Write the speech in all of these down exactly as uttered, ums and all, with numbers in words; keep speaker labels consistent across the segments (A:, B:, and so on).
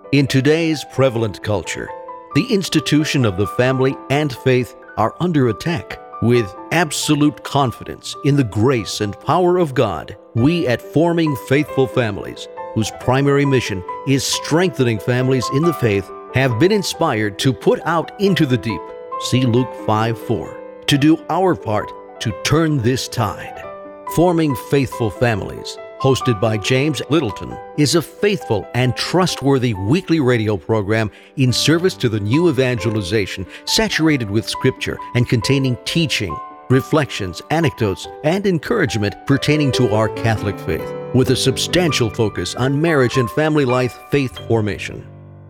A: In today's prevalent culture, the institution of the family and faith are under attack. With absolute confidence in the grace and power of God, we at Forming Faithful Families, whose primary mission is strengthening families in the faith, have been inspired to put out into the deep, see Luke five four, to do our part to turn this tide. Forming Faithful Families, hosted by James Littleton, is a faithful and trustworthy weekly radio program in service to the new evangelization, saturated with Scripture and containing teaching, reflections, anecdotes, and encouragement pertaining to our Catholic faith, with a substantial focus on marriage and family life faith formation.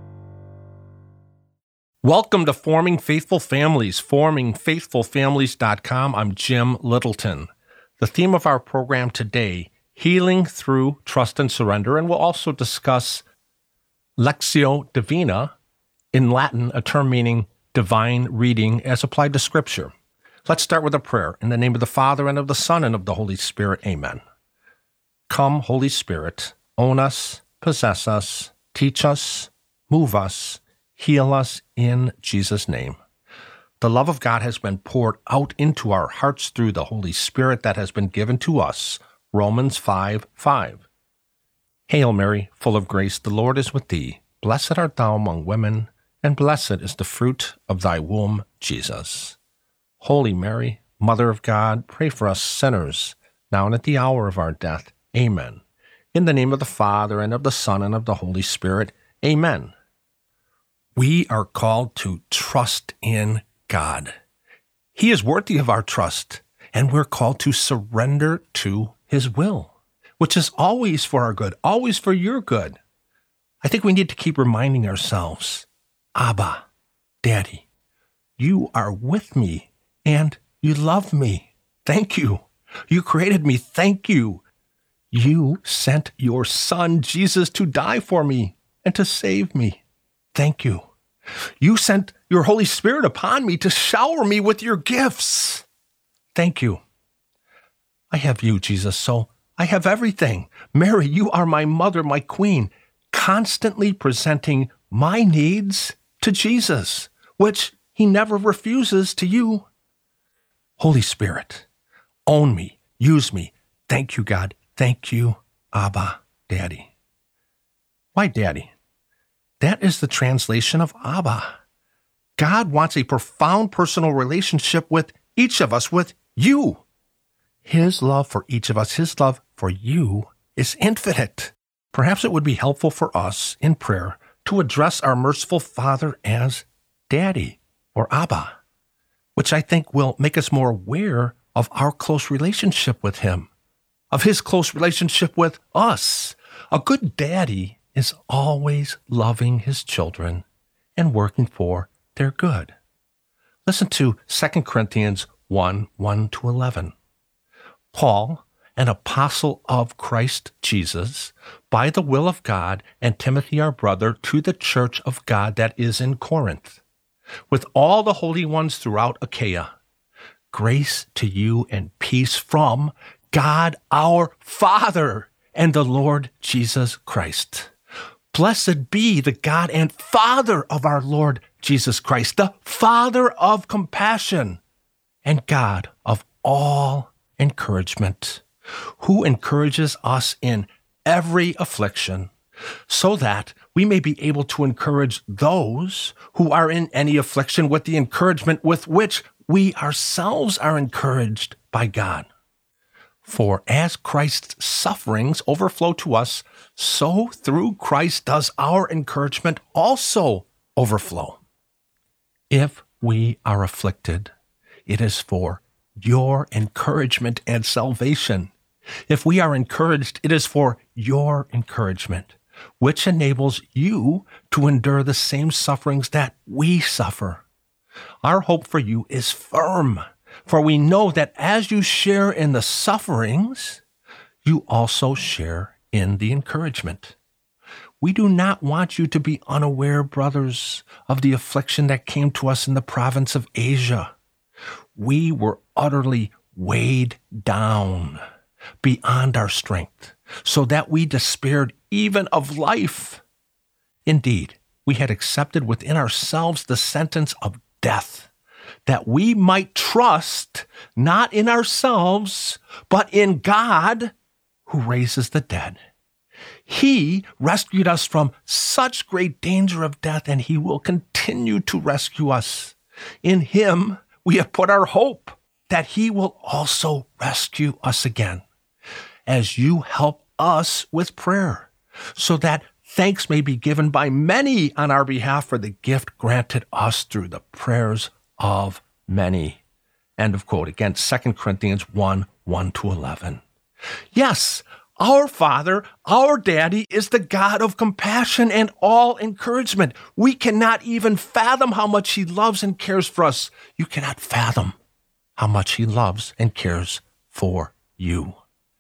B: Welcome to Forming Faithful Families, forming faithful families dot com. I'm Jim Littleton. The theme of our program today, Healing Through Trust and Surrender, and we'll also discuss Lectio Divina, in Latin, a term meaning divine reading as applied to Scripture. Let's start with a prayer. In the name of the Father, and of the Son, and of the Holy Spirit, amen. Come, Holy Spirit, own us, possess us, teach us, move us, heal us in Jesus' name. The love of God has been poured out into our hearts through the Holy Spirit that has been given to us. Romans five five. Hail Mary, full of grace, the Lord is with thee. Blessed art thou among women, and blessed is the fruit of thy womb, Jesus. Holy Mary, Mother of God, pray for us sinners, now and at the hour of our death. Amen. In the name of the Father, and of the Son, and of the Holy Spirit. Amen. We are called to trust in God. He is worthy of our trust, and we're called to surrender to His will, which is always for our good, always for your good. I think we need to keep reminding ourselves, Abba, Daddy, you are with me, and you love me. Thank you. You created me. Thank you. You sent your Son, Jesus, to die for me and to save me. Thank you. You sent your Holy Spirit upon me to shower me with your gifts. Thank you. I have you, Jesus, so I have everything. Mary, you are my mother, my queen, constantly presenting my needs to Jesus, which He never refuses to you. Holy Spirit, own me, use me. Thank you, God. Thank you, Abba, Daddy. Why Daddy? That is the translation of Abba. God wants a profound personal relationship with each of us, with you. His love for each of us, His love for you, is infinite. Perhaps it would be helpful for us in prayer to address our merciful Father as Daddy or Abba, which I think will make us more aware of our close relationship with Him, of His close relationship with us. A good daddy is always loving his children and working for their good. Listen to Second Corinthians one, one to eleven. Paul, an apostle of Christ Jesus, by the will of God, and Timothy our brother, to the church of God that is in Corinth, with all the holy ones throughout Achaia, grace to you and peace from God our Father and the Lord Jesus Christ. Blessed be the God and Father of our Lord Jesus Christ, the Father of compassion and God of all encouragement, who encourages us in every affliction, so that we may be able to encourage those who are in any affliction with the encouragement with which we ourselves are encouraged by God. For as Christ's sufferings overflow to us, so through Christ does our encouragement also overflow. If we are afflicted, it is for your encouragement and salvation. If we are encouraged, it is for your encouragement, which enables you to endure the same sufferings that we suffer. Our hope for you is firm, for we know that as you share in the sufferings, you also share in the encouragement. We do not want you to be unaware, brothers, of the affliction that came to us in the province of Asia. We were utterly weighed down beyond our strength, so that we despaired even of life. Indeed, we had accepted within ourselves the sentence of death, that we might trust not in ourselves, but in God who raises the dead. He rescued us from such great danger of death, and he will continue to rescue us. In him, we have put our hope that he will also rescue us again, as you help us with prayer, so that thanks may be given by many on our behalf for the gift granted us through the prayers of many. End of quote. Again, Second Corinthians one, one to eleven. Yes, our Father, our Daddy, is the God of compassion and all encouragement. We cannot even fathom how much he loves and cares for us. You cannot fathom how much he loves and cares for you.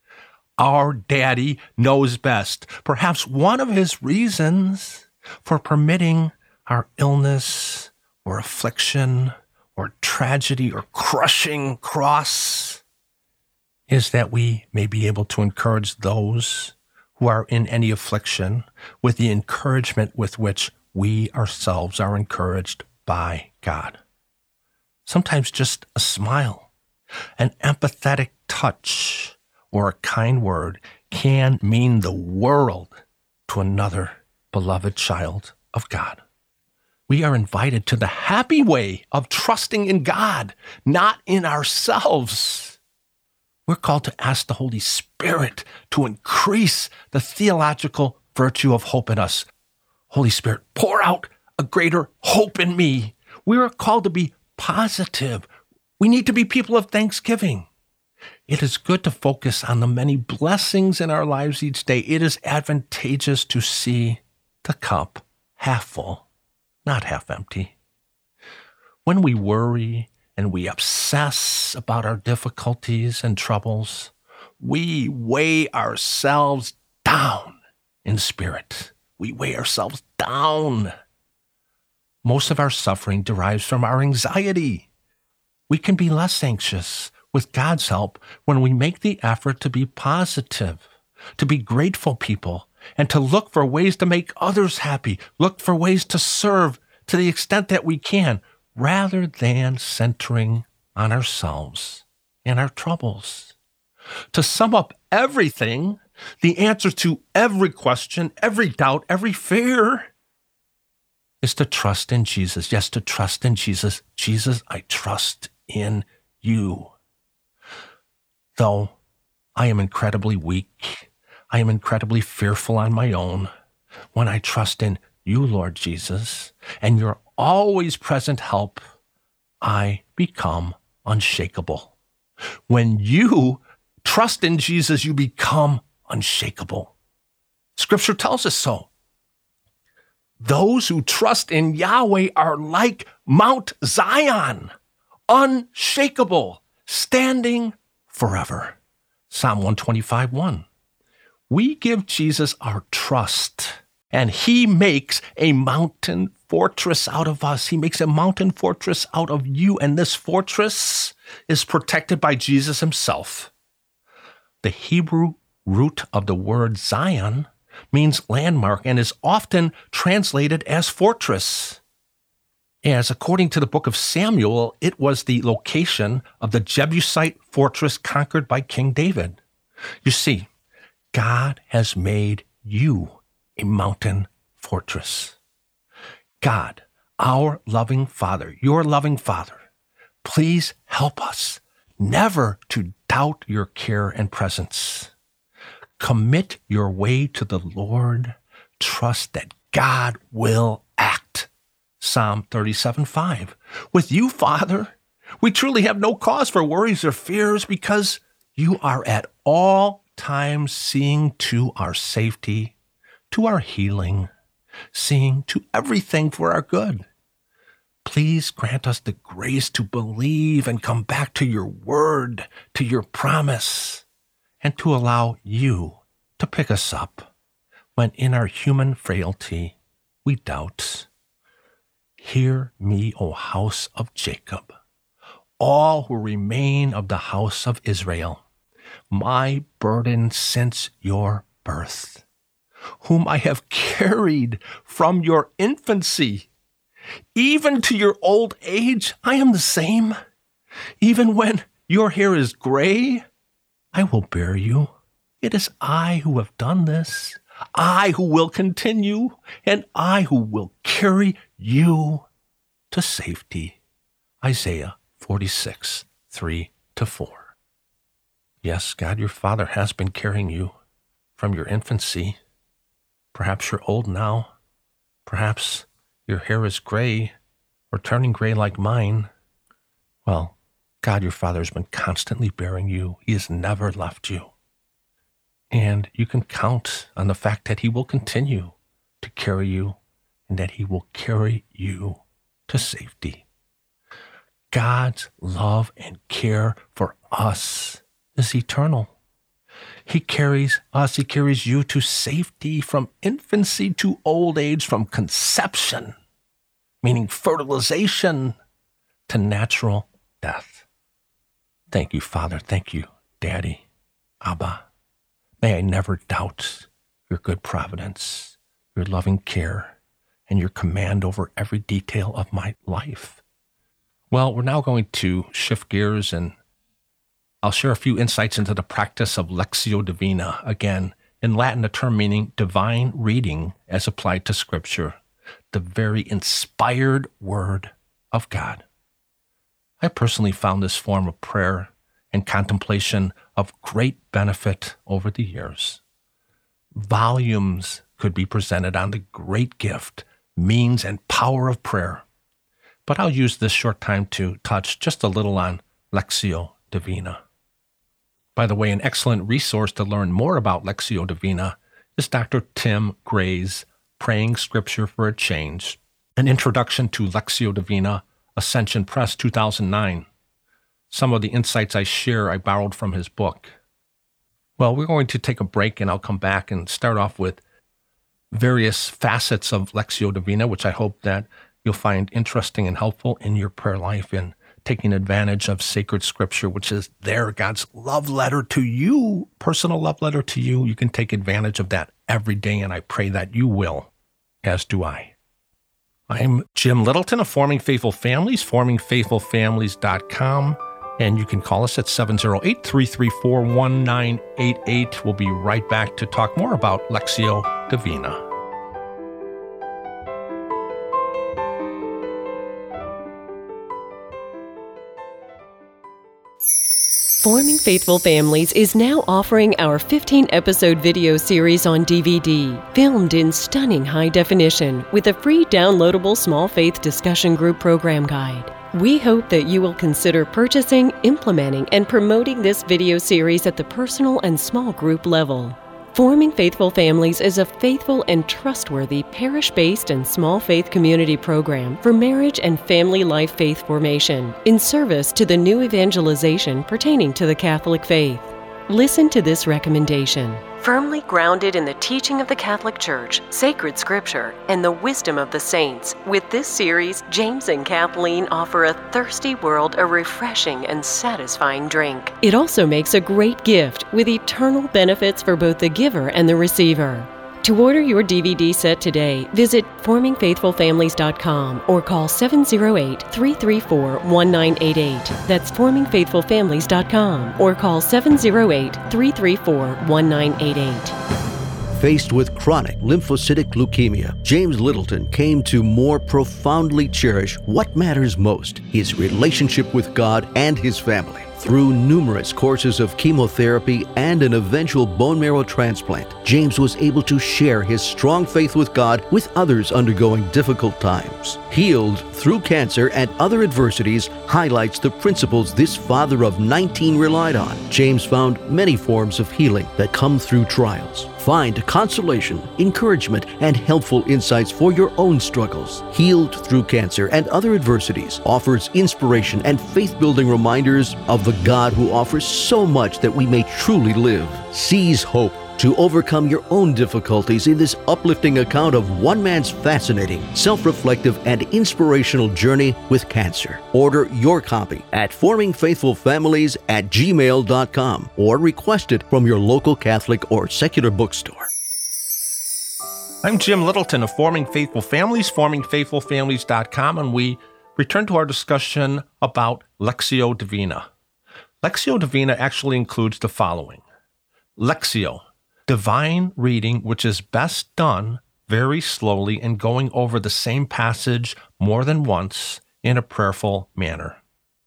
B: Our Daddy knows best. Perhaps one of his reasons for permitting our illness or affliction or tragedy or crushing cross is that we may be able to encourage those who are in any affliction with the encouragement with which we ourselves are encouraged by God. Sometimes just a smile, an empathetic touch, or a kind word can mean the world to another beloved child of God. We are invited to the happy way of trusting in God, not in ourselves. We're called to ask the Holy Spirit to increase the theological virtue of hope in us. Holy Spirit, pour out a greater hope in me. We are called to be positive. We need to be people of thanksgiving. It is good to focus on the many blessings in our lives each day. It is advantageous to see the cup half full, not half empty. When we worry and we obsess about our difficulties and troubles, we weigh ourselves down in spirit. We weigh ourselves down. Most of our suffering derives from our anxiety. We can be less anxious with God's help when we make the effort to be positive, to be grateful people, and to look for ways to make others happy, look for ways to serve to the extent that we can, rather than centering on ourselves and our troubles. To sum up everything, the answer to every question, every doubt, every fear is to trust in Jesus. Yes, to trust in Jesus. Jesus, I trust in you. Though I am incredibly weak, I am incredibly fearful on my own, when I trust in you, Lord Jesus, and your always present help, I become unshakable. When you trust in Jesus, you become unshakable. Scripture tells us so. Those who trust in Yahweh are like Mount Zion, unshakable, standing forever. Psalm one twenty-five, one. We give Jesus our trust, and he makes a mountain fortress out of us. He makes a mountain fortress out of you, and this fortress is protected by Jesus himself. The Hebrew root of the word Zion means landmark and is often translated as fortress. As according to the book of Samuel, it was the location of the Jebusite fortress conquered by King David. You see, God has made you a mountain fortress. God, our loving Father, your loving Father, please help us never to doubt your care and presence. Commit your way to the Lord. Trust that God will act. Psalm thirty-seven, five. With you, Father, we truly have no cause for worries or fears because you are at all times seeing to our safety, to our healing, seeing to everything for our good. Please grant us the grace to believe and come back to your word, to your promise, and to allow you to pick us up when in our human frailty we doubt. Hear me, O house of Jacob, all who remain of the house of Israel, my burden since your birth. whom I have carried from your infancy. Even to your old age, I am the same. Even when your hair is gray, I will bear you. It is I who have done this, I who will continue, and I who will carry you to safety. Isaiah forty-six, three to four. Yes, God, your Father has been carrying you from your infancy. Perhaps you're old now. Perhaps your hair is gray or turning gray like mine. Well, God, your Father has been constantly bearing you. He has never left you. And you can count on the fact that he will continue to carry you and that he will carry you to safety. God's love and care for us is eternal. He carries us, he carries you to safety from infancy to old age, from conception, meaning fertilization, to natural death. Thank you, Father. Thank you, Daddy, Abba. May I never doubt your good providence, your loving care, and your command over every detail of my life. Well, we're now going to shift gears, and I'll share a few insights into the practice of Lectio Divina. Again, in Latin, a term meaning divine reading as applied to Scripture, the very inspired Word of God. I personally found this form of prayer and contemplation of great benefit over the years. Volumes could be presented on the great gift, means, and power of prayer. But I'll use this short time to touch just a little on Lectio Divina. By the way, an excellent resource to learn more about Lectio Divina is Doctor Tim Gray's Praying Scripture for a Change, an introduction to Lectio Divina, Ascension Press, two thousand nine. Some of the insights I share I borrowed from his book. Well, we're going to take a break, and I'll come back and start off with various facets of Lectio Divina, which I hope that you'll find interesting and helpful in your prayer life in taking advantage of sacred Scripture, which is there, God's love letter to you, personal love letter to you. You can take advantage of that every day, and I pray that you will, as do I. I'm Jim Littleton of Forming Faithful Families, forming faithful families dot com, and you can call us at seven oh eight, three three four, one nine eight eight. We'll be right back to talk more about Lectio Divina.
C: Forming Faithful Families is now offering our fifteen-episode video series on D V D, filmed in stunning high definition with a free downloadable small faith discussion group program guide. We hope that you will consider purchasing, implementing, and promoting this video series at the personal and small group level. Forming Faithful Families is a faithful and trustworthy parish-based and small faith community program for marriage and family life faith formation in service to the new evangelization pertaining to the Catholic faith. Listen to this recommendation. Firmly grounded in the teaching of the Catholic Church, sacred Scripture, and the wisdom of the saints, with this series, James and Kathleen offer a thirsty world a refreshing and satisfying drink. It also makes a great gift with eternal benefits for both the giver and the receiver. To order your D V D set today, visit forming faithful families dot com or call seven oh eight, three three four, one nine eight eight. That's forming faithful families dot com or call seven oh eight, three three four, one nine eight eight.
A: Faced with chronic lymphocytic leukemia, James Littleton came to more profoundly cherish what matters most, his relationship with God and his family. Through numerous courses of chemotherapy and an eventual bone marrow transplant, James was able to share his strong faith with God with others undergoing difficult times. Healed through cancer and other adversities highlights the principles this father of nineteen relied on. James found many forms of healing that come through trials. Find consolation, encouragement, and helpful insights for your own struggles. Healed Through Cancer and Other Adversities offers inspiration and faith-building reminders of the God who offers so much that we may truly live. Seize hope to overcome your own difficulties in this uplifting account of one man's fascinating, self-reflective, and inspirational journey with cancer. Order your copy at forming faithful families at gmail dot com or request it from your local Catholic or secular bookstore.
B: I'm Jim Littleton of Forming Faithful Families, forming faithful families dot com, and we return to our discussion about Lectio Divina. Lectio Divina actually includes the following. Lectio, divine reading, which is best done very slowly and going over the same passage more than once in a prayerful manner.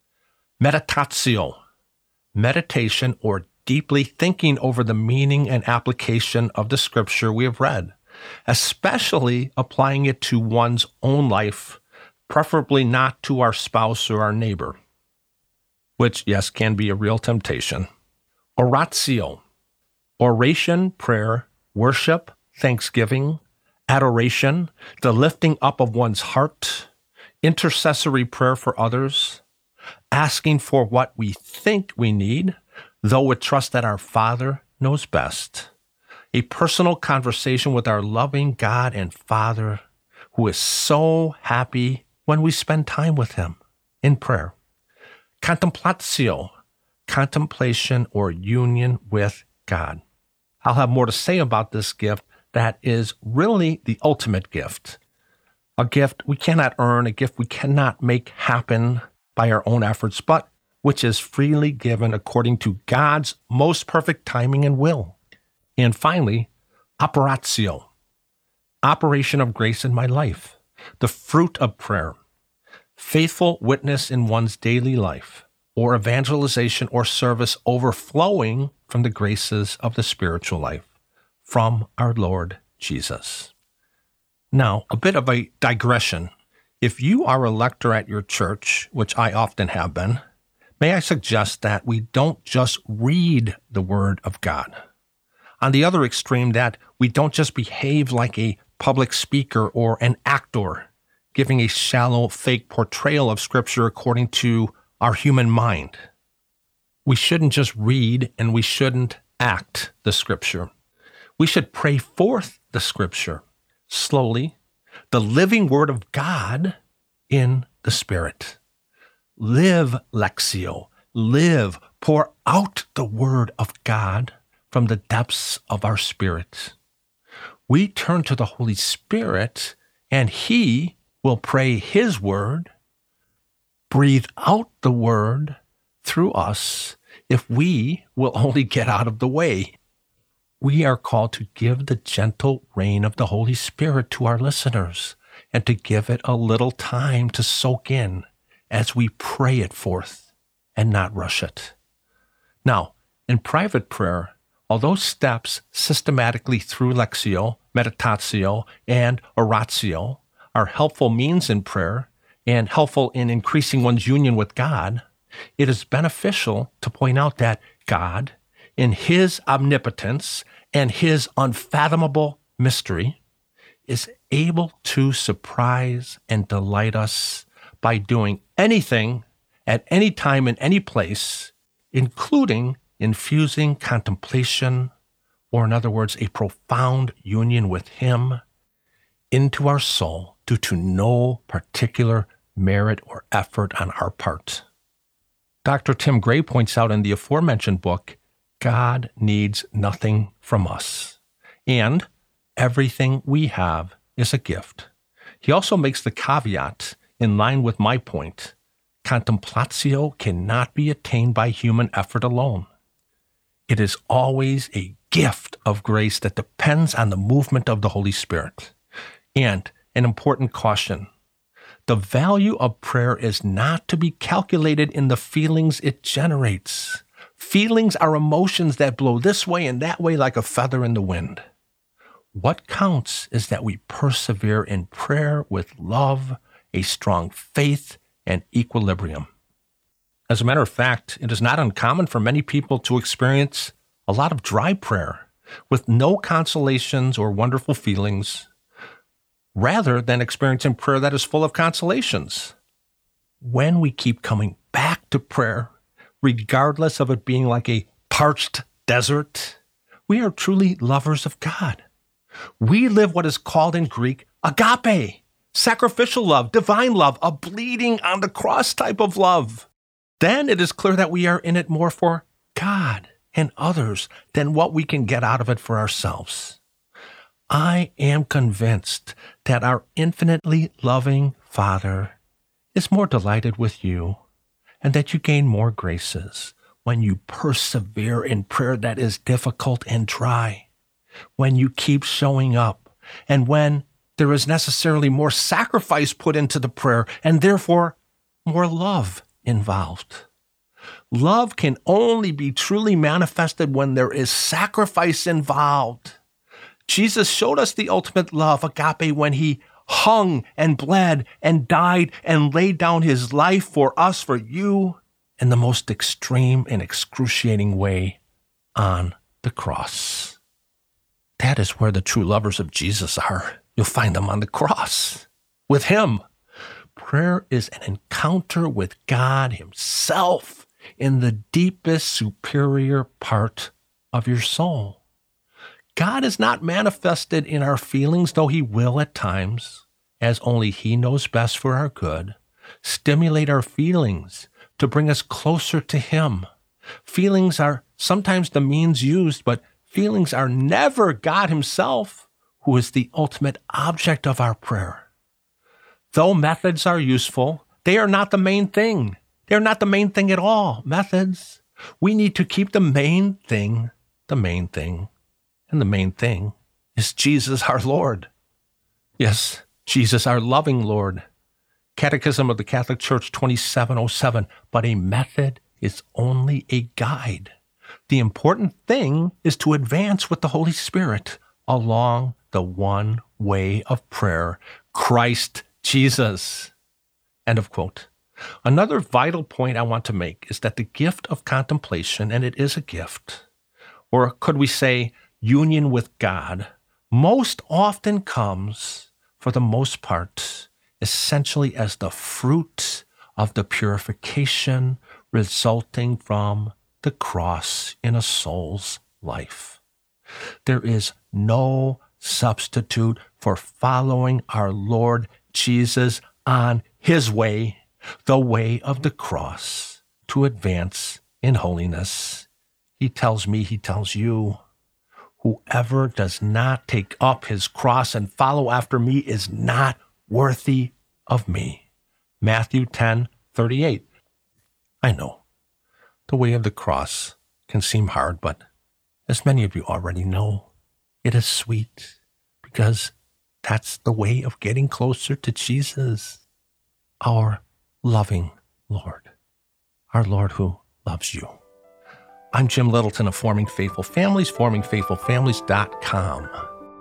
B: Meditatio, meditation or deeply thinking over the meaning and application of the scripture we have read, especially applying it to one's own life, preferably not to our spouse or our neighbor, which, yes, can be a real temptation. Oratio, oration, prayer, worship, thanksgiving, adoration, the lifting up of one's heart, intercessory prayer for others, asking for what we think we need, though with trust that our Father knows best. A personal conversation with our loving God and Father, who is so happy when we spend time with Him in prayer. Contemplatio, contemplation or union with God. I'll have more to say about this gift that is really the ultimate gift. A gift we cannot earn, a gift we cannot make happen by our own efforts, but which is freely given according to God's most perfect timing and will. And finally, operatio, operation of grace in my life, the fruit of prayer, faithful witness in one's daily life, or evangelization or service overflowing from the graces of the spiritual life, from our Lord Jesus. Now, a bit of a digression. If you are a lector at your church, which I often have been, may I suggest that we don't just read the Word of God. On the other extreme, that we don't just behave like a public speaker or an actor, giving a shallow, fake portrayal of Scripture according to our human mind. We shouldn't just read and we shouldn't act the Scripture. We should pray forth the Scripture slowly, the living Word of God in the Spirit. Live Lectio, live, pour out the Word of God from the depths of our spirit. We turn to the Holy Spirit, and He will pray His word, breathe out the word through us if we will only get out of the way. We are called to give the gentle reign of the Holy Spirit to our listeners and to give it a little time to soak in as we pray it forth and not rush it. Now, in private prayer, although steps systematically through Lectio, Meditatio, and Oratio are helpful means in prayer and helpful in increasing one's union with God, it is beneficial to point out that God, in His omnipotence and His unfathomable mystery, is able to surprise and delight us by doing anything at any time in any place, including infusing contemplation, or in other words, a profound union with Him into our soul due to no particular merit or effort on our part. Doctor Tim Gray points out in the aforementioned book, God needs nothing from us, and everything we have is a gift. He also makes the caveat, in line with my point, contemplatio cannot be attained by human effort alone. It is always a gift of grace that depends on the movement of the Holy Spirit. And an important caution, the value of prayer is not to be calculated in the feelings it generates. Feelings are emotions that blow this way and that way like a feather in the wind. What counts is that we persevere in prayer with love, a strong faith, and equilibrium. As a matter of fact, it is not uncommon for many people to experience a lot of dry prayer with no consolations or wonderful feelings, rather than experiencing prayer that is full of consolations. When we keep coming back to prayer, regardless of it being like a parched desert, we are truly lovers of God. We live what is called in Greek agape, sacrificial love, divine love, a bleeding on the cross type of love. Then it is clear that we are in it more for God and others than what we can get out of it for ourselves. I am convinced that our infinitely loving Father is more delighted with you, and that you gain more graces when you persevere in prayer that is difficult and dry, when you keep showing up, and when there is necessarily more sacrifice put into the prayer, and therefore more love involved. Love can only be truly manifested when there is sacrifice involved. Jesus showed us the ultimate love, agape, when he hung and bled and died and laid down his life for us, for you, in the most extreme and excruciating way on the cross. That is where the true lovers of Jesus are. You'll find them on the cross with him. Prayer is an encounter with God himself in the deepest, superior part of your soul. God is not manifested in our feelings, though he will at times, as only he knows best for our good, stimulate our feelings to bring us closer to him. Feelings are sometimes the means used, but feelings are never God himself, who is the ultimate object of our prayer. Though methods are useful, they are not the main thing. They're not the main thing at all. Methods. We need to keep the main thing the main thing. And the main thing is Jesus our Lord. Yes, Jesus our loving Lord. Catechism of the Catholic Church twenty-seven oh seven. But a method is only a guide. The important thing is to advance with the Holy Spirit along the one way of prayer, Christ Jesus. End of quote. Another vital point I want to make is that the gift of contemplation, and it is a gift, or could we say union with God, most often comes, for the most part, essentially as the fruit of the purification resulting from the cross in a soul's life. There is no substitute for following our Lord Jesus on his way, the way of the cross, to advance in holiness. He tells me, he tells you, whoever does not take up his cross and follow after me is not worthy of me. Matthew ten thirty-eight. I know, the way of the cross can seem hard, but as many of you already know, it is sweet because that's the way of getting closer to Jesus, our loving Lord, our Lord who loves you. I'm Jim Littleton of Forming Faithful Families, forming faithful families dot com.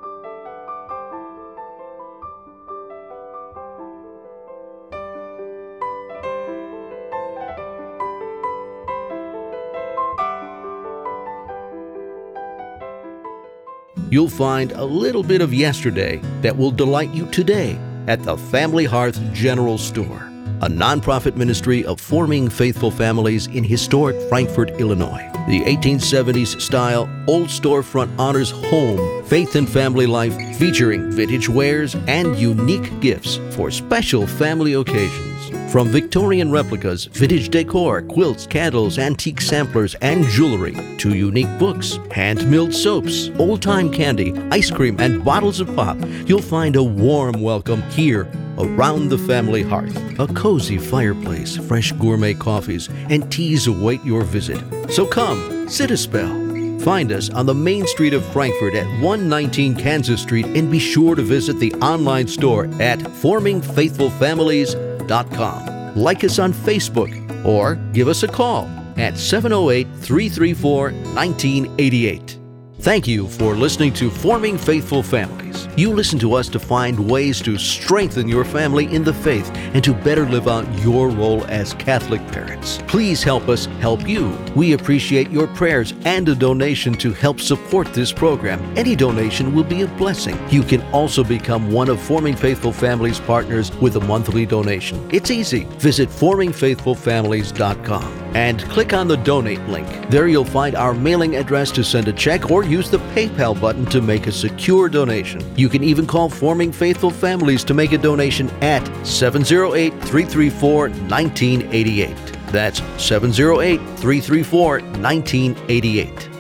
A: You'll find a little bit of yesterday that will delight you today at the Family Hearth General Store, a nonprofit ministry of forming faithful families in historic Frankfort, Illinois. The eighteen seventies style old storefront honors home, faith and family life, featuring vintage wares and unique gifts for special family occasions. From Victorian replicas, vintage decor, quilts, candles, antique samplers, and jewelry, to unique books, hand-milled soaps, old-time candy, ice cream, and bottles of pop, you'll find a warm welcome here around the family hearth. A cozy fireplace, fresh gourmet coffees, and teas await your visit. So come, sit a spell. Find us on the main street of Frankfort at one nineteen Kansas Street, and be sure to visit the online store at forming faithful families dot com. Like us on Facebook or give us a call at seven oh eight, three three four, one nine eight eight. Thank you for listening to Forming Faithful Families. You listen to us to find ways to strengthen your family in the faith and to better live out your role as Catholic parents. Please help us help you. We appreciate your prayers and a donation to help support this program. Any donation will be a blessing. You can also become one of Forming Faithful Families partners with a monthly donation. It's easy. Visit forming faithful families dot com and click on the donate link. There you'll find our mailing address to send a check, or use the PayPal button to make a secure donation. You can even call Forming Faithful Families to make a donation at seven oh eight, three three four, one nine eight eight. That's seven oh eight, three three four, one nine eight eight.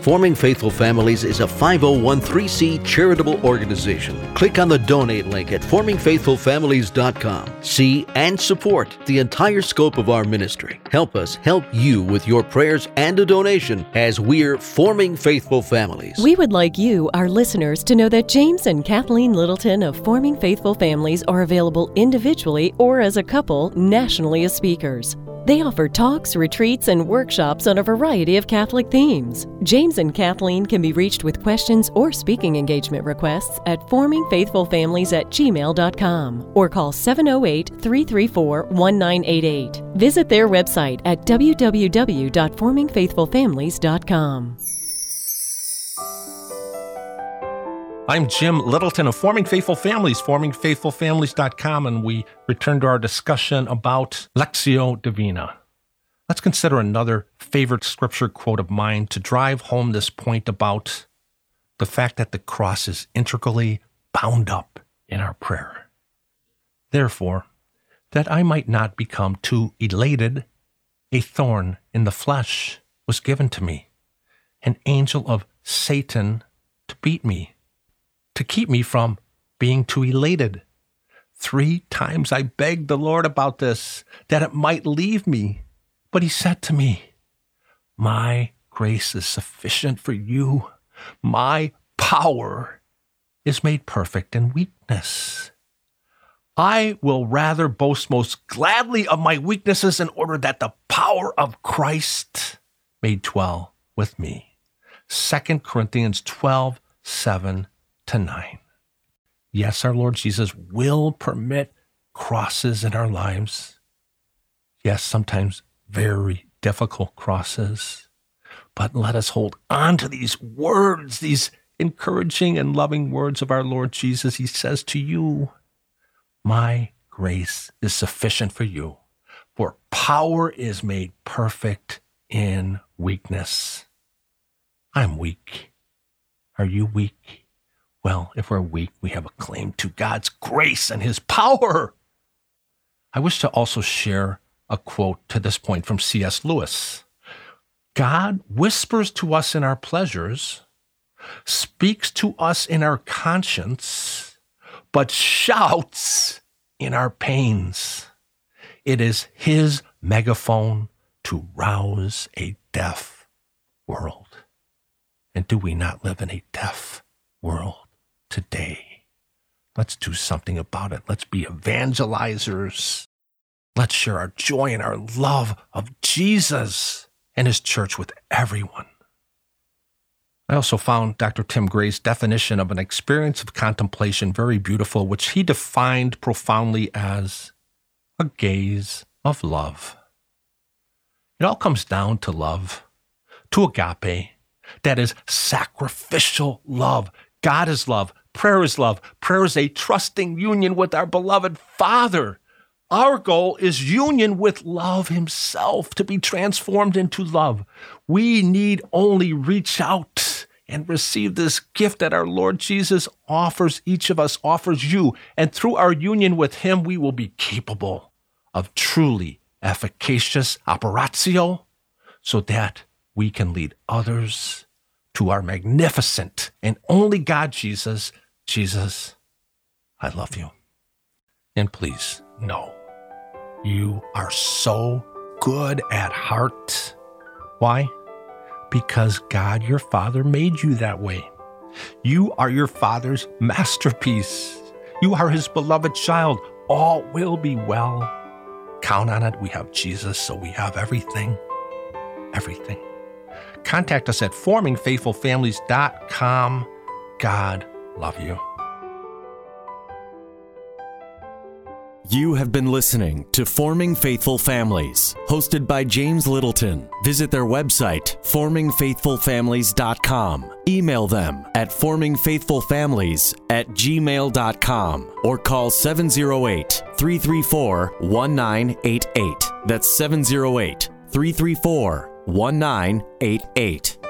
A: Forming Faithful Families is a five oh one c charitable organization. Click on the donate link at forming faithful families dot com. See and support the entire scope of our ministry. Help us help you with your prayers and a donation as we're forming faithful families.
C: We would like you, our listeners, to know that James and Kathleen Littleton of Forming Faithful Families are available individually or as a couple nationally as speakers. They offer talks, retreats, and workshops on a variety of Catholic themes. James and Kathleen can be reached with questions or speaking engagement requests at forming faithful families at gmail dot com or call seven oh eight, three three four, one nine eight eight. Visit their website at w w w dot forming faithful families dot com.
B: I'm Jim Littleton of Forming Faithful Families, forming faithful families dot com, and we return to our discussion about Lectio Divina. Let's consider another favorite scripture quote of mine to drive home this point about the fact that the cross is integrally bound up in our prayer. Therefore, that I might not become too elated, a thorn in the flesh was given to me, an angel of Satan to beat me, to keep me from being too elated. Three times I begged the Lord about this, that it might leave me. But he said to me, my grace is sufficient for you. My power is made perfect in weakness. I will rather boast most gladly of my weaknesses in order that the power of Christ may dwell with me. Second Corinthians twelve, seven to nine. Yes, our Lord Jesus will permit crosses in our lives. Yes, sometimes very difficult crosses. But let us hold on to these words, these encouraging and loving words of our Lord Jesus. He says to you, my grace is sufficient for you, for power is made perfect in weakness. I'm weak. Are you weak? Well, if we're weak, we have a claim to God's grace and his power. I wish to also share a quote to this point from C S Lewis. God whispers to us in our pleasures, speaks to us in our conscience, but shouts in our pains. It is his megaphone to rouse a deaf world. And do we not live in a deaf world today? Let's do something about it. Let's be evangelizers. Let's share our joy and our love of Jesus and his church with everyone. I also found Doctor Tim Gray's definition of an experience of contemplation very beautiful, which he defined profoundly as a gaze of love. It all comes down to love, to agape, that is sacrificial love. God is love. Prayer is love. Prayer is a trusting union with our beloved Father. Our goal is union with love himself, to be transformed into love. We need only reach out and receive this gift that our Lord Jesus offers each of us, offers you. And through our union with him, we will be capable of truly efficacious operatio, so that we can lead others to our magnificent and only God, Jesus. Jesus, I love you. And please know, you are so good at heart. Why? Because God, your Father, made you that way. You are your Father's masterpiece. You are his beloved child. All will be well. Count on it. We have Jesus, so we have everything. Everything. Contact us at forming faithful families dot com. God love you.
D: You have been listening to Forming Faithful Families, hosted by James Littleton. Visit their website, forming faithful families dot com. Email them at forming faithful families at gmail dot com or call seven oh eight, three three four, one nine eight eight. That's seven oh eight, three three four, one nine eight eight.